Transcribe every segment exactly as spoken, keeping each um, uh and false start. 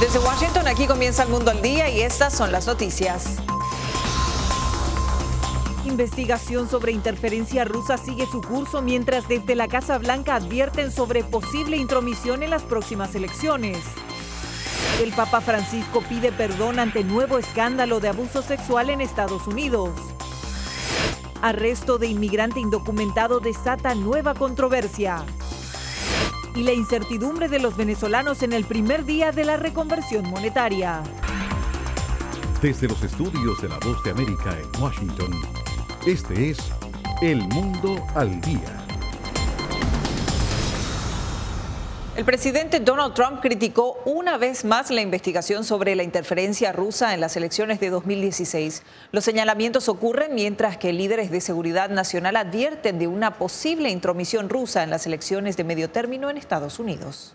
Desde Washington, aquí comienza El Mundo al Día y estas son las noticias. Investigación sobre interferencia rusa sigue su curso mientras desde la Casa Blanca advierten sobre posible intromisión en las próximas elecciones. El Papa Francisco pide perdón ante nuevo escándalo de abuso sexual en Estados Unidos. Arresto de inmigrante indocumentado desata nueva controversia. Y la incertidumbre de los venezolanos en el primer día de la reconversión monetaria. Desde los estudios de La Voz de América en Washington, este es El Mundo al Día. El presidente Donald Trump criticó una vez más la investigación sobre la interferencia rusa en las elecciones de dos mil dieciséis. Los señalamientos ocurren mientras que líderes de seguridad nacional advierten de una posible intromisión rusa en las elecciones de medio término en Estados Unidos.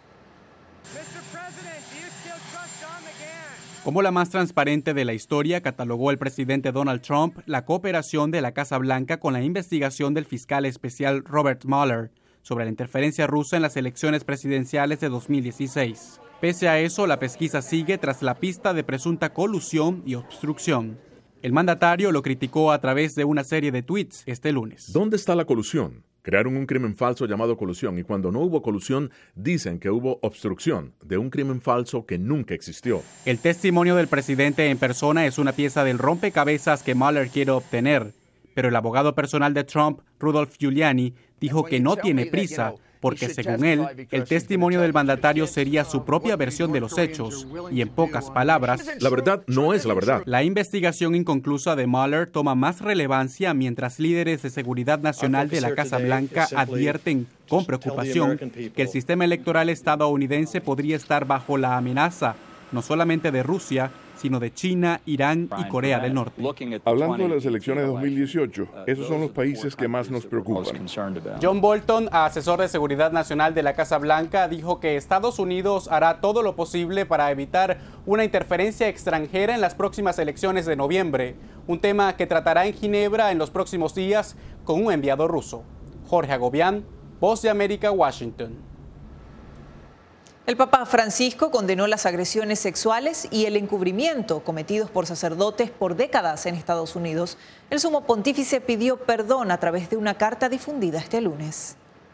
Como la más transparente de la historia, catalogó el presidente Donald Trump la cooperación de la Casa Blanca con la investigación del fiscal especial Robert Mueller sobre la interferencia rusa en las elecciones presidenciales de dos mil dieciséis. Pese a eso, la pesquisa sigue tras la pista de presunta colusión y obstrucción. El mandatario lo criticó a través de una serie de tweets este lunes. ¿Dónde está la colusión? Crearon un crimen falso llamado colusión y cuando no hubo colusión dicen que hubo obstrucción de un crimen falso que nunca existió. El testimonio del presidente en persona es una pieza del rompecabezas que Mueller quiere obtener, pero el abogado personal de Trump, Rudolph Giuliani, dijo que no tiene prisa porque, según él, el testimonio del mandatario sería su propia versión de los hechos y, en pocas palabras, la verdad no es la verdad. La investigación inconclusa de Mueller toma más relevancia mientras líderes de seguridad nacional de la Casa Blanca advierten con preocupación que el sistema electoral estadounidense podría estar bajo la amenaza no solamente de Rusia, sino de China, Irán y Corea del Norte. Hablando de las elecciones de dos mil dieciocho, esos son los países que más nos preocupan. John Bolton, asesor de seguridad nacional de la Casa Blanca, dijo que Estados Unidos hará todo lo posible para evitar una interferencia extranjera en las próximas elecciones de noviembre, un tema que tratará en Ginebra en los próximos días con un enviado ruso. Jorge Agobián, Voz de América, Washington. El Papa Francisco condenó las agresiones sexuales y el encubrimiento cometidos por sacerdotes por décadas en Estados Unidos. El sumo pontífice pidió perdón a través de una carta difundida este lunes.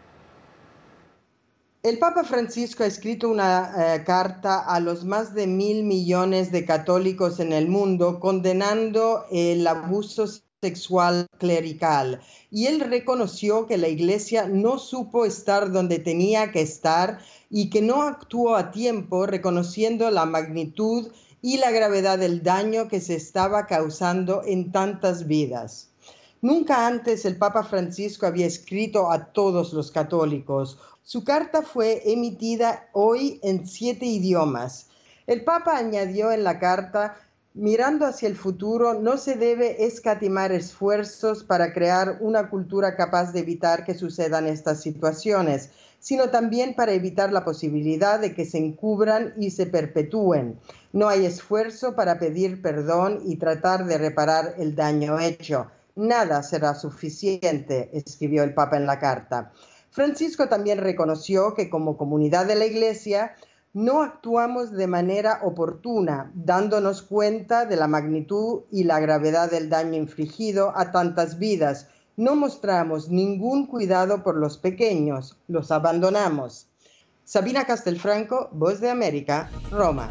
El Papa Francisco ha escrito una eh, carta a los más de mil millones de católicos en el mundo condenando el abuso sexual clerical. Y él reconoció que la Iglesia no supo estar donde tenía que estar y que no actuó a tiempo reconociendo la magnitud y la gravedad del daño que se estaba causando en tantas vidas. Nunca antes el Papa Francisco había escrito a todos los católicos. Su carta fue emitida hoy en siete idiomas. El Papa añadió en la carta: mirando hacia el futuro, no se debe escatimar esfuerzos para crear una cultura capaz de evitar que sucedan estas situaciones, sino también para evitar la posibilidad de que se encubran y se perpetúen. No hay esfuerzo para pedir perdón y tratar de reparar el daño hecho. Nada será suficiente, escribió el Papa en la carta. Francisco también reconoció que como comunidad de la Iglesia no actuamos de manera oportuna, dándonos cuenta de la magnitud y la gravedad del daño infligido a tantas vidas. No mostramos ningún cuidado por los pequeños, los abandonamos. Sabina Castelfranco, Voz de América, Roma.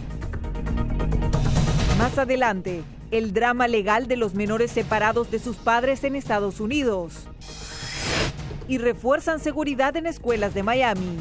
Más adelante, el drama legal de los menores separados de sus padres en Estados Unidos. Y refuerzan seguridad en escuelas de Miami.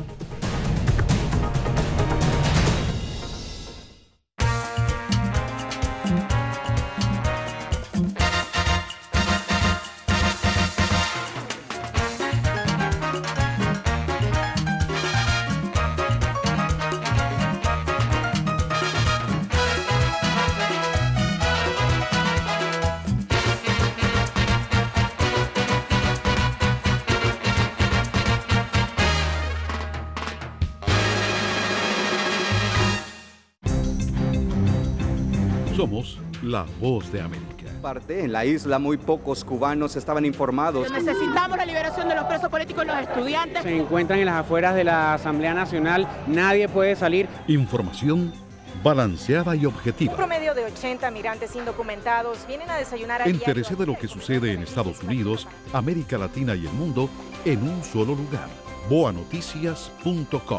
Somos la Voz de América. En la isla muy pocos cubanos estaban informados. Necesitamos la liberación de los presos políticos y los estudiantes. Se encuentran en las afueras de la Asamblea Nacional, nadie puede salir. Información balanceada y objetiva. Un promedio de ochenta migrantes indocumentados vienen a desayunar a Entérese de lo que sucede en Estados Unidos, América Latina y el mundo en un solo lugar. boa noticias punto com.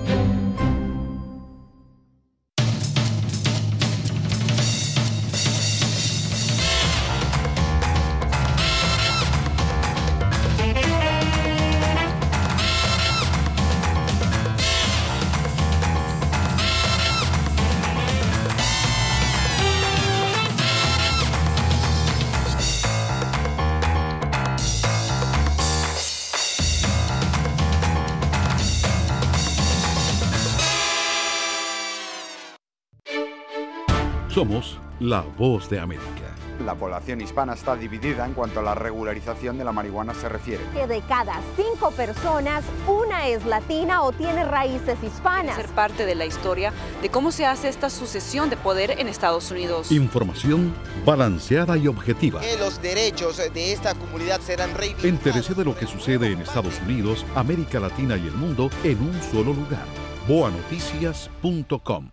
Somos la voz de América. La población hispana está dividida en cuanto a la regularización de la marihuana se refiere. Que de cada cinco personas, una es latina o tiene raíces hispanas. Ser parte de la historia de cómo se hace esta sucesión de poder en Estados Unidos. Información balanceada y objetiva. Que los derechos de esta comunidad serán reivindicados. Entérese de lo que sucede en Estados Unidos, América Latina y el mundo en un solo lugar. boa noticias punto com.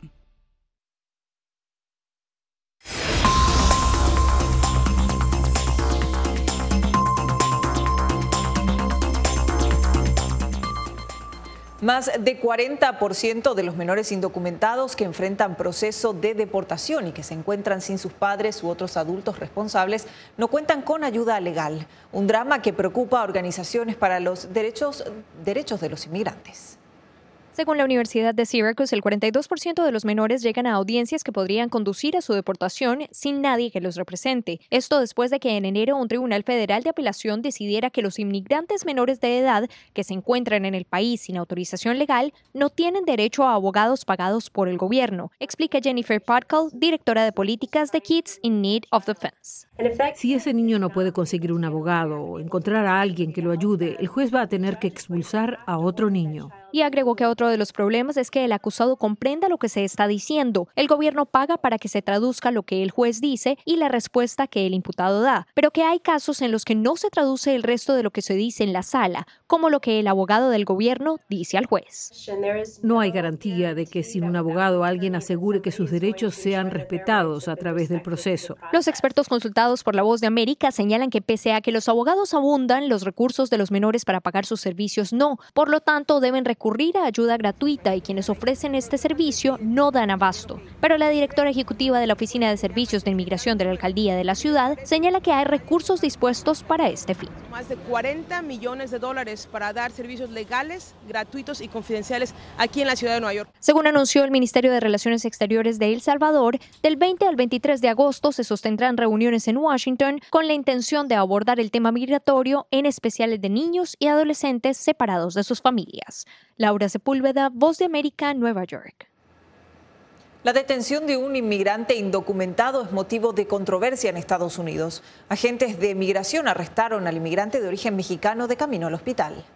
Más de cuarenta por ciento de los menores indocumentados que enfrentan proceso de deportación y que se encuentran sin sus padres u otros adultos responsables no cuentan con ayuda legal. Un drama que preocupa a organizaciones para los derechos, derechos de los inmigrantes. Según la Universidad de Syracuse, el cuarenta y dos por ciento de los menores llegan a audiencias que podrían conducir a su deportación sin nadie que los represente. Esto después de que en enero un tribunal federal de apelación decidiera que los inmigrantes menores de edad que se encuentran en el país sin autorización legal no tienen derecho a abogados pagados por el gobierno, explica Jennifer Podkal, directora de políticas de Kids in Need of Defense. Si ese niño no puede conseguir un abogado o encontrar a alguien que lo ayude, el juez va a tener que expulsar a otro niño. Y agregó que otro de los problemas es que el acusado comprenda lo que se está diciendo. El gobierno paga para que se traduzca lo que el juez dice y la respuesta que el imputado da, pero que hay casos en los que no se traduce el resto de lo que se dice en la sala, como lo que el abogado del gobierno dice al juez. No hay garantía de que sin un abogado alguien asegure que sus derechos sean respetados a través del proceso. Los expertos consultados por La Voz de América señalan que pese a que los abogados abundan, los recursos de los menores para pagar sus servicios no. Por lo tanto, deben recurrir recurrir a ayuda gratuita y quienes ofrecen este servicio no dan abasto. Pero la directora ejecutiva de la Oficina de Servicios de Inmigración de la Alcaldía de la ciudad señala que hay recursos dispuestos para este fin. Más de cuarenta millones de dólares para dar servicios legales, gratuitos y confidenciales aquí en la ciudad de Nueva York. Según anunció el Ministerio de Relaciones Exteriores de El Salvador, del veinte al veintitrés de agosto se sostendrán reuniones en Washington con la intención de abordar el tema migratorio, en especial el de niños y adolescentes separados de sus familias. Laura Sepúlveda, Voz de América, Nueva York. La detención de un inmigrante indocumentado es motivo de controversia en Estados Unidos. Agentes de migración arrestaron al inmigrante de origen mexicano de camino al hospital.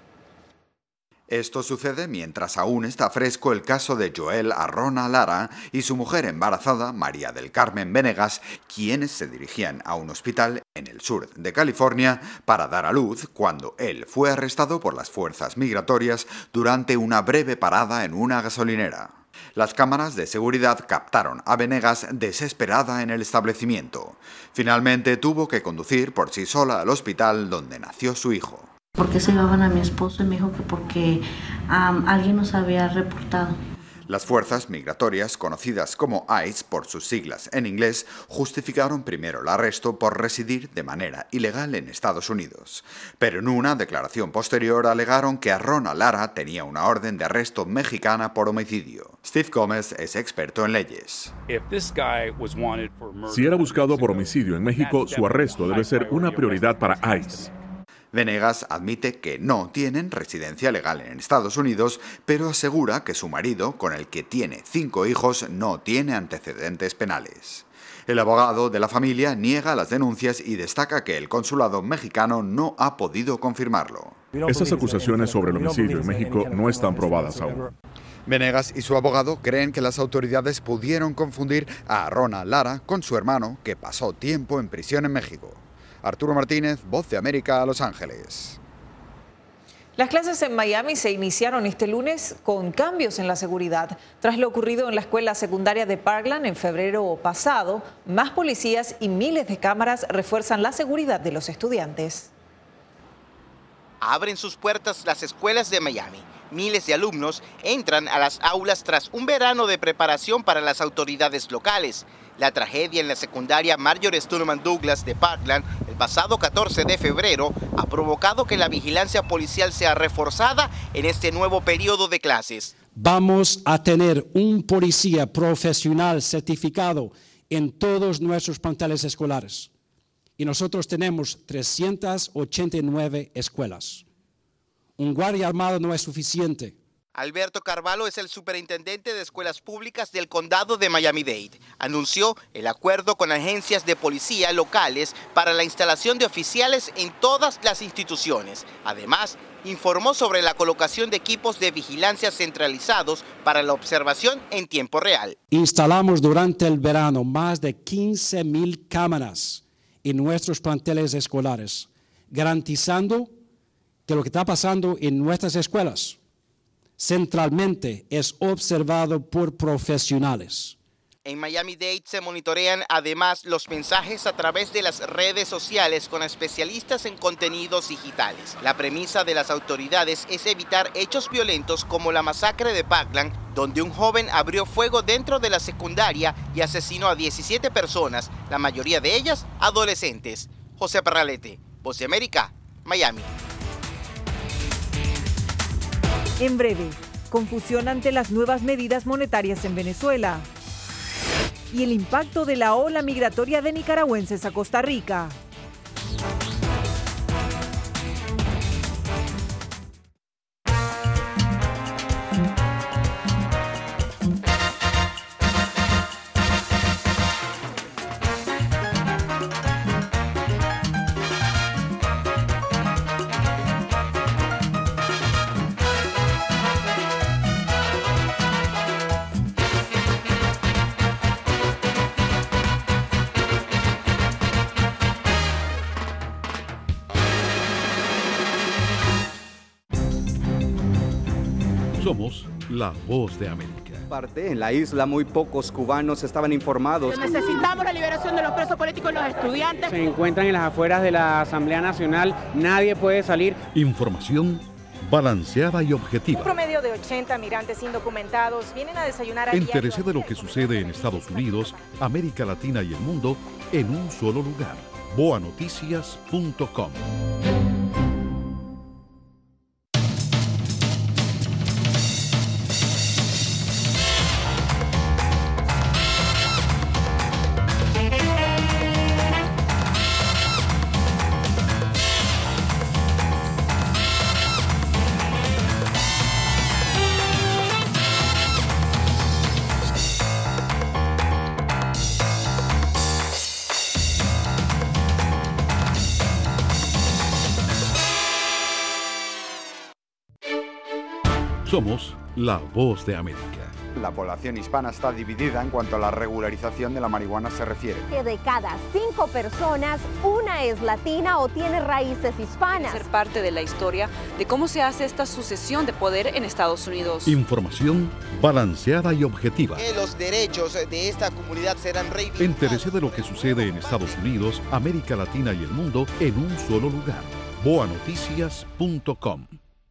Esto sucede mientras aún está fresco el caso de Joel Arrona Lara y su mujer embarazada, María del Carmen Venegas, quienes se dirigían a un hospital en el sur de California para dar a luz cuando él fue arrestado por las fuerzas migratorias durante una breve parada en una gasolinera. Las cámaras de seguridad captaron a Venegas desesperada en el establecimiento. Finalmente tuvo que conducir por sí sola al hospital donde nació su hijo. ¿Por qué se llevaban a mi esposo? Y me dijo que porque um, alguien nos había reportado. Las fuerzas migratorias, conocidas como ICE por sus siglas en inglés, justificaron primero el arresto por residir de manera ilegal en Estados Unidos. Pero en una declaración posterior alegaron que Arrona Lara tenía una orden de arresto mexicana por homicidio. Steve Gómez es experto en leyes. Si era buscado por homicidio en México, su arresto debe ser una prioridad para ICE. Venegas admite que no tienen residencia legal en Estados Unidos, pero asegura que su marido, con el que tiene cinco hijos, no tiene antecedentes penales. El abogado de la familia niega las denuncias y destaca que el consulado mexicano no ha podido confirmarlo. Estas acusaciones sobre el homicidio en México no están probadas aún. Venegas y su abogado creen que las autoridades pudieron confundir a Arrona Lara con su hermano, que pasó tiempo en prisión en México. Arturo Martínez, Voz de América, Los Ángeles. Las clases en Miami se iniciaron este lunes con cambios en la seguridad. Tras lo ocurrido en la escuela secundaria de Parkland en febrero pasado, más policías y miles de cámaras refuerzan la seguridad de los estudiantes. Abren sus puertas las escuelas de Miami. Miles de alumnos entran a las aulas tras un verano de preparación para las autoridades locales. La tragedia en la secundaria Marjorie Stoneman Douglas de Parkland el pasado catorce de febrero ha provocado que la vigilancia policial sea reforzada en este nuevo periodo de clases. Vamos a tener un policía profesional certificado en todos nuestros planteles escolares. Y nosotros tenemos trescientas ochenta y nueve escuelas. Un guardia armado no es suficiente. Alberto Carvalho es el superintendente de escuelas públicas del condado de Miami-Dade. Anunció el acuerdo con agencias de policía locales para la instalación de oficiales en todas las instituciones. Además, informó sobre la colocación de equipos de vigilancia centralizados para la observación en tiempo real. Instalamos durante el verano más de quince mil cámaras en nuestros planteles escolares, garantizando que lo que está pasando en nuestras escuelas centralmente es observado por profesionales. En Miami-Dade se monitorean además los mensajes a través de las redes sociales con especialistas en contenidos digitales. La premisa de las autoridades es evitar hechos violentos como la masacre de Parkland, donde un joven abrió fuego dentro de la secundaria y asesinó a diecisiete personas, la mayoría de ellas adolescentes. José Parralete, Voz de América, Miami. En breve, confusión ante las nuevas medidas monetarias en Venezuela y el impacto de la ola migratoria de nicaragüenses a Costa Rica. Somos la Voz de América. Parte en la isla muy pocos cubanos estaban informados. Necesitamos la liberación de los presos políticos y los estudiantes. Se encuentran en las afueras de la Asamblea Nacional, nadie puede salir. Información balanceada y objetiva. Un promedio de ochenta migrantes indocumentados vienen a desayunar a Entérese de lo que sucede en Estados Unidos, América Latina y el mundo en un solo lugar. boa noticias punto com. Somos la Voz de América. La población hispana está dividida en cuanto a la regularización de la marihuana se refiere. Que de cada cinco personas, una es latina o tiene raíces hispanas. Ser parte de la historia de cómo se hace esta sucesión de poder en Estados Unidos. Información balanceada y objetiva. Que los derechos de esta comunidad serán reivindicados. Entérese de lo que sucede en Estados Unidos, América Latina y el mundo en un solo lugar. boa noticias punto com.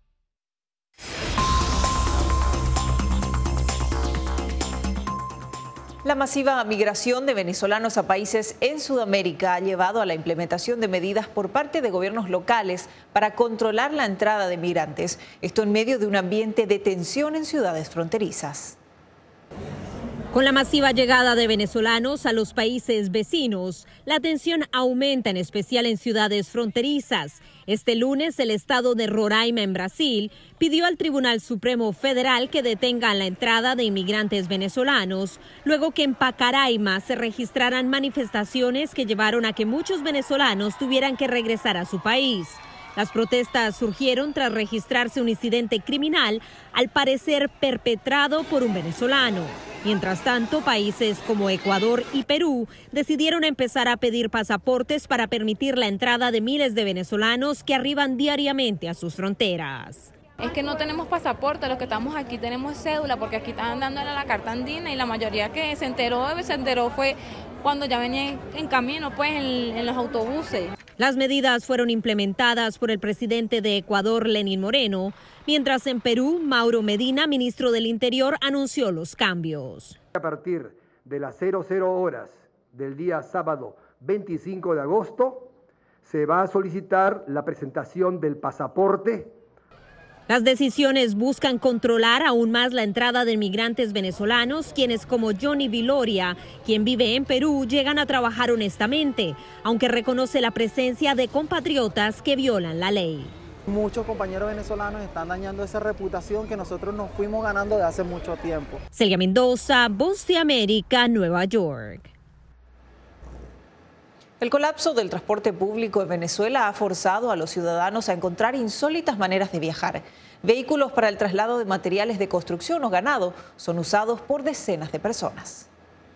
La masiva migración de venezolanos a países en Sudamérica ha llevado a la implementación de medidas por parte de gobiernos locales para controlar la entrada de migrantes. Esto en medio de un ambiente de tensión en ciudades fronterizas. Con la masiva llegada de venezolanos a los países vecinos, la tensión aumenta, en especial en ciudades fronterizas. Este lunes, el estado de Roraima, en Brasil, pidió al Tribunal Supremo Federal que detenga la entrada de inmigrantes venezolanos, luego que en Pacaraima se registraran manifestaciones que llevaron a que muchos venezolanos tuvieran que regresar a su país. Las protestas surgieron tras registrarse un incidente criminal, al parecer perpetrado por un venezolano. Mientras tanto, países como Ecuador y Perú decidieron empezar a pedir pasaportes para permitir la entrada de miles de venezolanos que arriban diariamente a sus fronteras. Es que no tenemos pasaporte, los que estamos aquí tenemos cédula, porque aquí están dándole la carta andina y la mayoría que se enteró, se enteró fue cuando ya venía en camino, pues en, en los autobuses. Las medidas fueron implementadas por el presidente de Ecuador, Lenín Moreno, mientras en Perú, Mauro Medina, ministro del Interior, anunció los cambios. A partir de las cero cero horas del día sábado veinticinco de agosto, se va a solicitar la presentación del pasaporte. Las decisiones buscan controlar aún más la entrada de migrantes venezolanos, quienes como Johnny Viloria, quien vive en Perú, llegan a trabajar honestamente, aunque reconoce la presencia de compatriotas que violan la ley. Muchos compañeros venezolanos están dañando esa reputación que nosotros nos fuimos ganando de hace mucho tiempo. Celia Mendoza, Voz de América, Nueva York. El colapso del transporte público en Venezuela ha forzado a los ciudadanos a encontrar insólitas maneras de viajar. Vehículos para el traslado de materiales de construcción o ganado son usados por decenas de personas.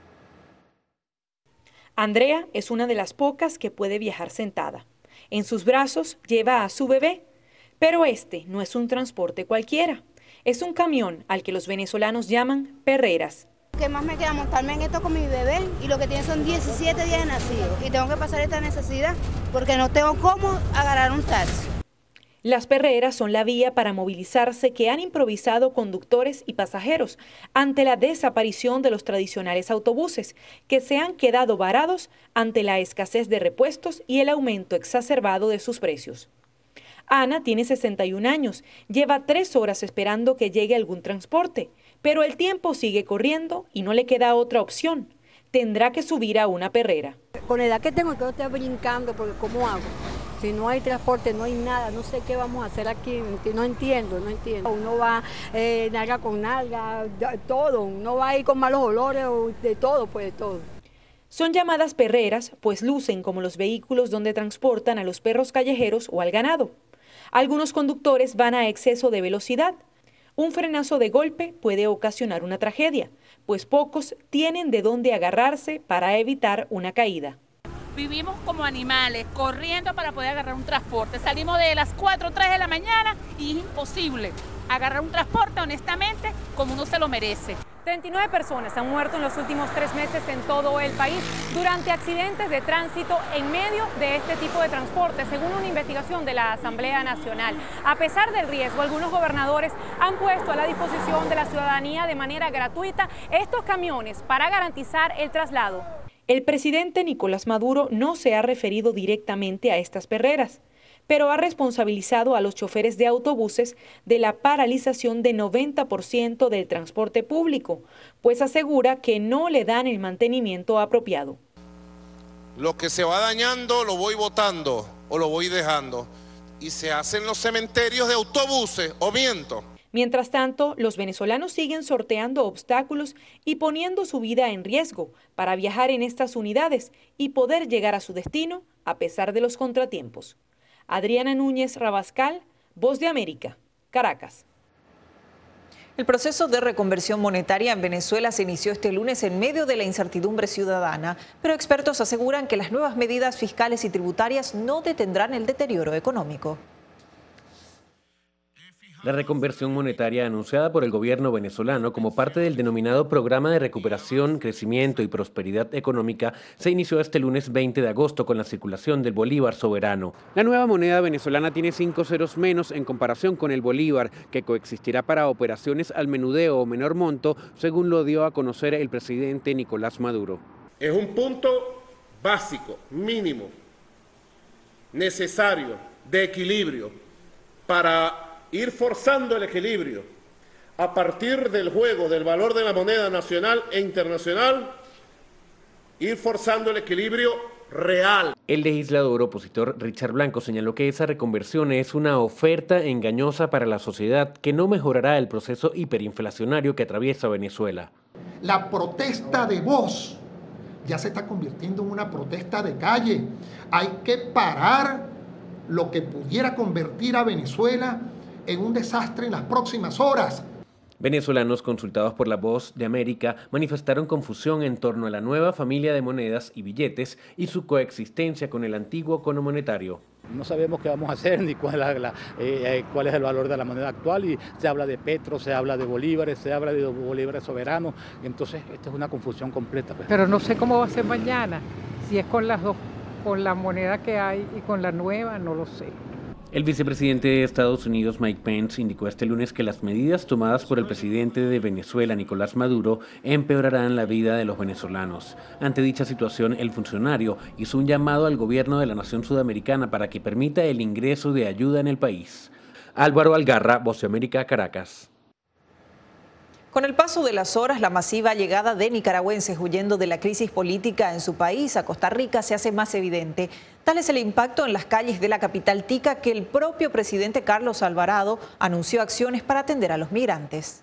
Andrea es una de las pocas que puede viajar sentada. En sus brazos lleva a su bebé, pero este no es un transporte cualquiera. Es un camión al que los venezolanos llaman perreras. Que más me queda montarme en esto con mi bebé y lo que tiene son diecisiete días de nacido y tengo que pasar esta necesidad porque no tengo cómo agarrar un taxi. Las perreras son la vía para movilizarse que han improvisado conductores y pasajeros ante la desaparición de los tradicionales autobuses que se han quedado varados ante la escasez de repuestos y el aumento exacerbado de sus precios. Ana tiene sesenta y un años, lleva tres horas esperando que llegue algún transporte, pero el tiempo sigue corriendo y no le queda otra opción. Tendrá que subir a una perrera. Con la edad que tengo, yo estoy brincando, porque ¿cómo hago? Si no hay transporte, no hay nada, no sé qué vamos a hacer aquí, no entiendo, no entiendo. Uno va eh, nalga con nalga, todo, uno va ahí con malos olores, de todo, pues de todo. Son llamadas perreras, pues lucen como los vehículos donde transportan a los perros callejeros o al ganado. Algunos conductores van a exceso de velocidad. Un frenazo de golpe puede ocasionar una tragedia, pues pocos tienen de dónde agarrarse para evitar una caída. Vivimos como animales, corriendo para poder agarrar un transporte. Salimos de las cuatro o tres de la mañana y es imposible agarrar un transporte, honestamente, como uno se lo merece. treinta y nueve personas han muerto en los últimos tres meses en todo el país durante accidentes de tránsito en medio de este tipo de transporte, según una investigación de la Asamblea Nacional. A pesar del riesgo, algunos gobernadores han puesto a la disposición de la ciudadanía de manera gratuita estos camiones para garantizar el traslado. El presidente Nicolás Maduro no se ha referido directamente a estas perreras, pero ha responsabilizado a los choferes de autobuses de la paralización de noventa por ciento del transporte público, pues asegura que no le dan el mantenimiento apropiado. Lo que se va dañando lo voy botando o lo voy dejando y se hacen los cementerios de autobuses, o miento. Mientras tanto, los venezolanos siguen sorteando obstáculos y poniendo su vida en riesgo para viajar en estas unidades y poder llegar a su destino a pesar de los contratiempos. Adriana Núñez Rabascal, Voz de América, Caracas. El proceso de reconversión monetaria en Venezuela se inició este lunes en medio de la incertidumbre ciudadana, pero expertos aseguran que las nuevas medidas fiscales y tributarias no detendrán el deterioro económico. La reconversión monetaria anunciada por el gobierno venezolano como parte del denominado Programa de Recuperación, Crecimiento y Prosperidad Económica se inició este lunes veinte de agosto con la circulación del bolívar soberano. La nueva moneda venezolana tiene cinco ceros menos en comparación con el bolívar, que coexistirá para operaciones al menudeo o menor monto, según lo dio a conocer el presidente Nicolás Maduro. Es un punto básico, mínimo, necesario, de equilibrio para ir forzando el equilibrio a partir del juego del valor de la moneda nacional e internacional, ir forzando el equilibrio real. El legislador opositor Richard Blanco señaló que esa reconversión es una oferta engañosa para la sociedad que no mejorará el proceso hiperinflacionario que atraviesa Venezuela. La protesta de voz ya se está convirtiendo en una protesta de calle. Hay que parar lo que pudiera convertir a Venezuela en un desastre en las próximas horas. Venezolanos consultados por La Voz de América manifestaron confusión en torno a la nueva familia de monedas y billetes y su coexistencia con el antiguo cono monetario. No sabemos qué vamos a hacer ni cuál es, la, eh, cuál es el valor de la moneda actual, y se habla de petro, se habla de bolívares, se habla de bolívares soberanos, entonces esta es una confusión completa. Pues. Pero no sé cómo va a ser mañana, si es con las dos, con la moneda que hay y con la nueva, no lo sé. El vicepresidente de Estados Unidos, Mike Pence, indicó este lunes que las medidas tomadas por el presidente de Venezuela, Nicolás Maduro, empeorarán la vida de los venezolanos. Ante dicha situación, el funcionario hizo un llamado al gobierno de la nación sudamericana para que permita el ingreso de ayuda en el país. Álvaro Algarra, Voz de América, Caracas. Con el paso de las horas, la masiva llegada de nicaragüenses huyendo de la crisis política en su país a Costa Rica se hace más evidente. Tal es el impacto en las calles de la capital tica que el propio presidente Carlos Alvarado anunció acciones para atender a los migrantes.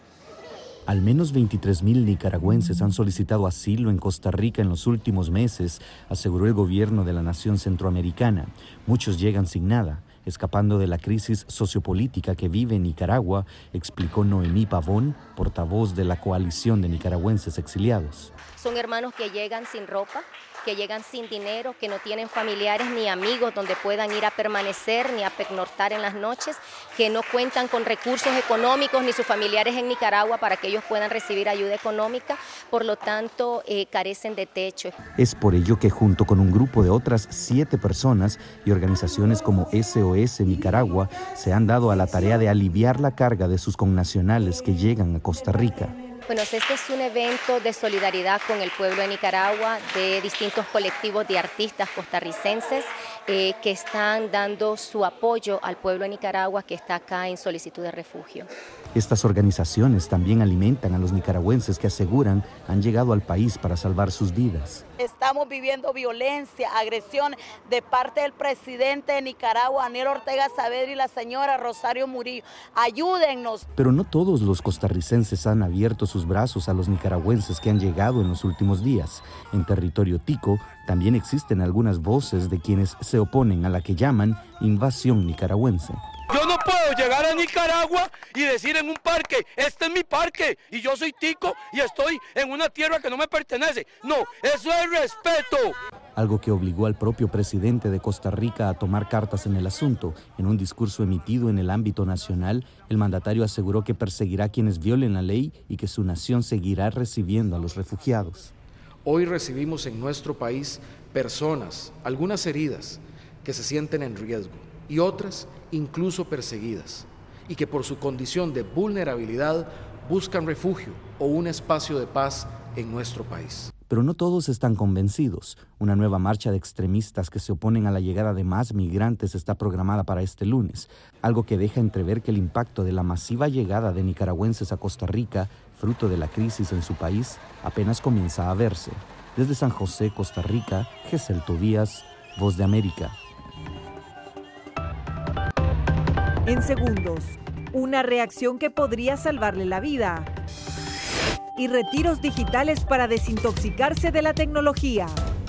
Al menos veintitrés mil nicaragüenses han solicitado asilo en Costa Rica en los últimos meses, aseguró el gobierno de la nación centroamericana. Muchos llegan sin nada, escapando de la crisis sociopolítica que vive en Nicaragua, explicó Noemí Pavón, portavoz de la coalición de nicaragüenses exiliados. Son hermanos que llegan sin ropa, que llegan sin dinero, que no tienen familiares ni amigos donde puedan ir a permanecer ni a pernoctar en las noches, que no cuentan con recursos económicos ni sus familiares en Nicaragua para que ellos puedan recibir ayuda económica, por lo tanto eh, carecen de techo. Es por ello que junto con un grupo de otras siete personas y organizaciones como S O S Nicaragua se han dado a la tarea de aliviar la carga de sus connacionales que llegan a Costa Rica. Bueno, este es un evento de solidaridad con el pueblo de Nicaragua, de distintos colectivos de artistas costarricenses eh, que están dando su apoyo al pueblo de Nicaragua que está acá en solicitud de refugio. Estas organizaciones también alimentan a los nicaragüenses que aseguran han llegado al país para salvar sus vidas. Estamos viviendo violencia, agresión de parte del presidente de Nicaragua, Daniel Ortega Saavedra, y la señora Rosario Murillo. Ayúdennos. Pero no todos los costarricenses han abierto sus brazos a los nicaragüenses que han llegado en los últimos días. En territorio tico también existen algunas voces de quienes se oponen a la que llaman invasión nicaragüense. Yo no puedo llegar a Nicaragua y decir en un parque, este es mi parque y yo soy tico y estoy en una tierra que no me pertenece. No, eso es respeto. Algo que obligó al propio presidente de Costa Rica a tomar cartas en el asunto. En un discurso emitido en el ámbito nacional, el mandatario aseguró que perseguirá a quienes violen la ley y que su nación seguirá recibiendo a los refugiados. Hoy recibimos en nuestro país personas, algunas heridas, que se sienten en riesgo y otras incluso perseguidas, y que por su condición de vulnerabilidad buscan refugio o un espacio de paz en nuestro país. Pero no todos están convencidos. Una nueva marcha de extremistas que se oponen a la llegada de más migrantes está programada para este lunes, algo que deja entrever que el impacto de la masiva llegada de nicaragüenses a Costa Rica, fruto de la crisis en su país, apenas comienza a verse. Desde San José, Costa Rica, Gesel Tobías, Voz de América. En segundos, una reacción que podría salvarle la vida. Y retiros digitales para desintoxicarse de la tecnología.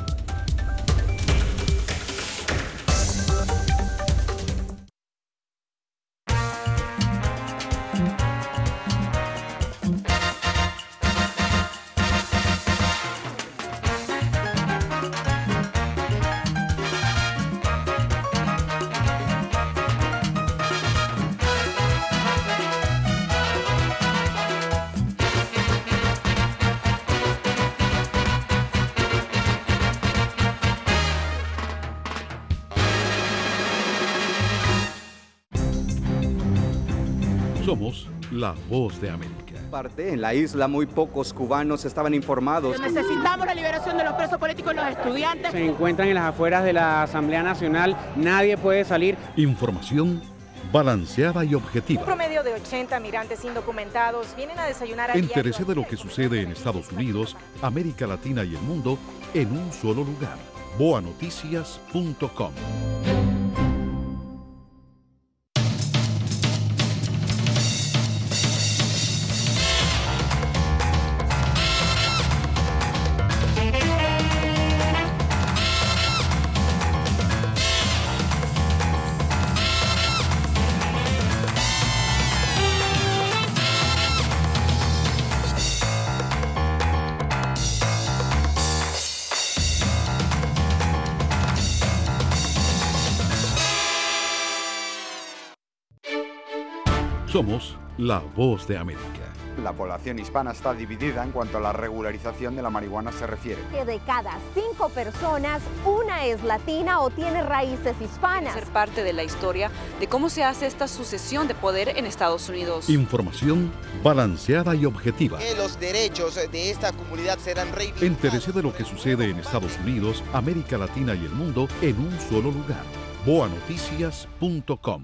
Somos la Voz de América. Parte en la isla, muy pocos cubanos estaban informados. Necesitamos la liberación de los presos políticos y los estudiantes. Se encuentran en las afueras de la Asamblea Nacional, nadie puede salir. Información balanceada y objetiva. Un promedio de ochenta migrantes indocumentados vienen a desayunar a Entérese de lo que sucede en Estados Unidos, América Latina y el mundo en un solo lugar. boa noticias punto com. Somos la voz de América. La población hispana está dividida en cuanto a la regularización de la marihuana se refiere. Que de cada cinco personas, una es latina o tiene raíces hispanas. Ser parte de la historia de cómo se hace esta sucesión de poder en Estados Unidos. Información balanceada y objetiva. Que los derechos de esta comunidad serán reivindicados. Entérese de lo que sucede en Estados Unidos, América Latina y el mundo en un solo lugar. boa noticias punto com.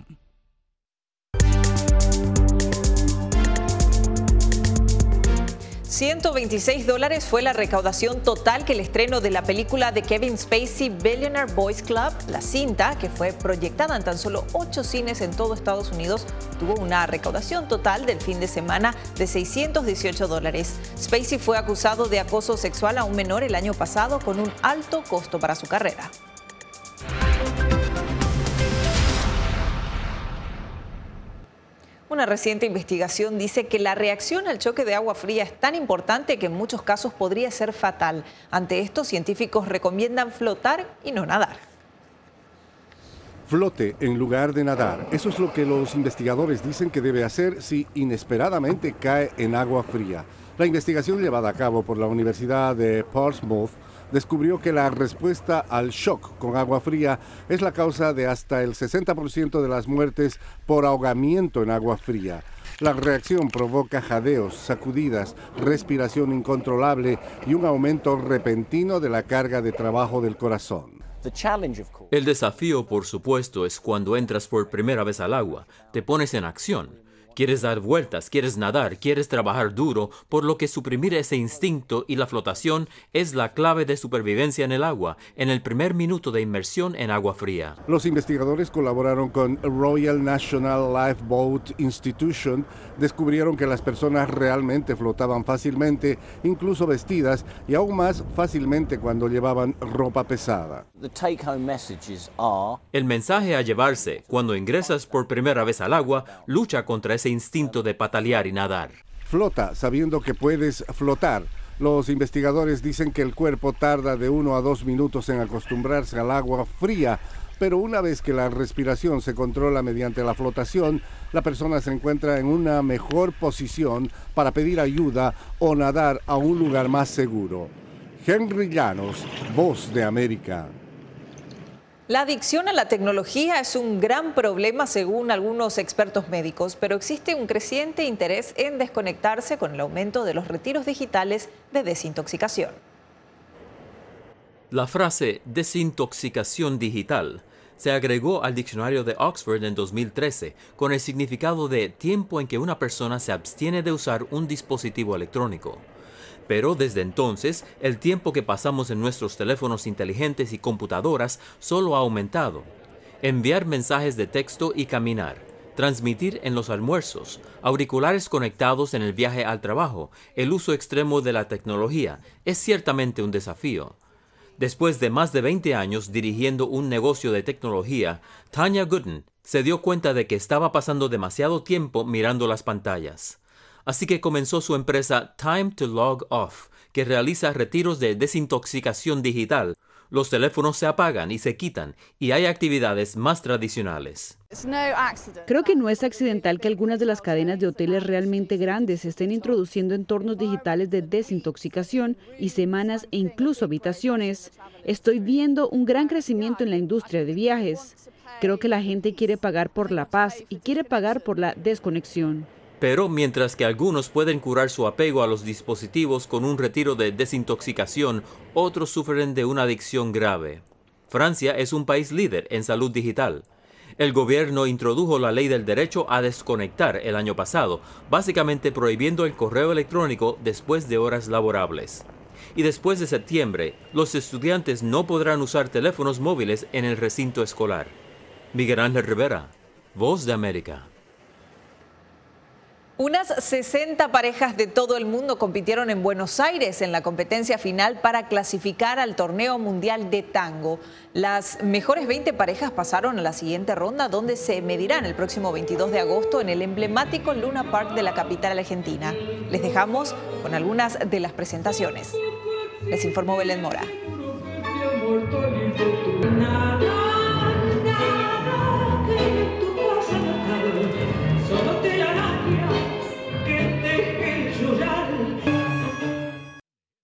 ciento veintiséis dólares fue la recaudación total que el estreno de la película de Kevin Spacey, Billionaire Boys Club, la cinta, que fue proyectada en tan solo ocho cines en todo Estados Unidos, tuvo una recaudación total del fin de semana de seiscientos dieciocho dólares. Spacey fue acusado de acoso sexual a un menor el año pasado con un alto costo para su carrera. Una reciente investigación dice que la reacción al choque de agua fría es tan importante que en muchos casos podría ser fatal. Ante esto, científicos recomiendan flotar y no nadar. Flote en lugar de nadar. Eso es lo que los investigadores dicen que debe hacer si inesperadamente cae en agua fría. La investigación llevada a cabo por la Universidad de Portsmouth descubrió que la respuesta al shock con agua fría es la causa de hasta el sesenta por ciento de las muertes por ahogamiento en agua fría. La reacción provoca jadeos, sacudidas, respiración incontrolable y un aumento repentino de la carga de trabajo del corazón. El desafío, por supuesto, es cuando entras por primera vez al agua, te pones en acción. Quieres dar vueltas, quieres nadar, quieres trabajar duro, por lo que suprimir ese instinto y la flotación es la clave de supervivencia en el agua, en el primer minuto de inmersión en agua fría. Los investigadores colaboraron con Royal National Lifeboat Institution, descubrieron que las personas realmente flotaban fácilmente, incluso vestidas, y aún más fácilmente cuando llevaban ropa pesada. El mensaje a llevarse, cuando ingresas por primera vez al agua, lucha contra ese instinto de patalear y nadar. Flota sabiendo que puedes flotar. Los investigadores dicen que el cuerpo tarda de uno a dos minutos en acostumbrarse al agua fría, pero una vez que la respiración se controla mediante la flotación, la persona se encuentra en una mejor posición para pedir ayuda o nadar a un lugar más seguro. Henry Llanos, Voz de América. La adicción a la tecnología es un gran problema según algunos expertos médicos, pero existe un creciente interés en desconectarse con el aumento de los retiros digitales de desintoxicación. La frase desintoxicación digital se agregó al diccionario de Oxford en dos mil trece con el significado de tiempo en que una persona se abstiene de usar un dispositivo electrónico. Pero desde entonces, el tiempo que pasamos en nuestros teléfonos inteligentes y computadoras solo ha aumentado. Enviar mensajes de texto y caminar, transmitir en los almuerzos, auriculares conectados en el viaje al trabajo, el uso extremo de la tecnología, es ciertamente un desafío. Después de más de veinte años dirigiendo un negocio de tecnología, Tanya Gooden se dio cuenta de que estaba pasando demasiado tiempo mirando las pantallas. Así que comenzó su empresa Time to Log Off, que realiza retiros de desintoxicación digital. Los teléfonos se apagan y se quitan, y hay actividades más tradicionales. Creo que no es accidental que algunas de las cadenas de hoteles realmente grandes estén introduciendo entornos digitales de desintoxicación y semanas e incluso habitaciones. Estoy viendo un gran crecimiento en la industria de viajes. Creo que la gente quiere pagar por la paz y quiere pagar por la desconexión. Pero mientras que algunos pueden curar su apego a los dispositivos con un retiro de desintoxicación, otros sufren de una adicción grave. Francia es un país líder en salud digital. El gobierno introdujo la ley del derecho a desconectar el año pasado, básicamente prohibiendo el correo electrónico después de horas laborables. Y después de septiembre, los estudiantes no podrán usar teléfonos móviles en el recinto escolar. Miguel Ángel Rivera, Voz de América. Unas sesenta parejas de todo el mundo compitieron en Buenos Aires en la competencia final para clasificar al Torneo Mundial de Tango. Las mejores veinte parejas pasaron a la siguiente ronda, donde se medirán el próximo veintidós de agosto en el emblemático Luna Park de la capital argentina. Les dejamos con algunas de las presentaciones. Les informó Belén Mora.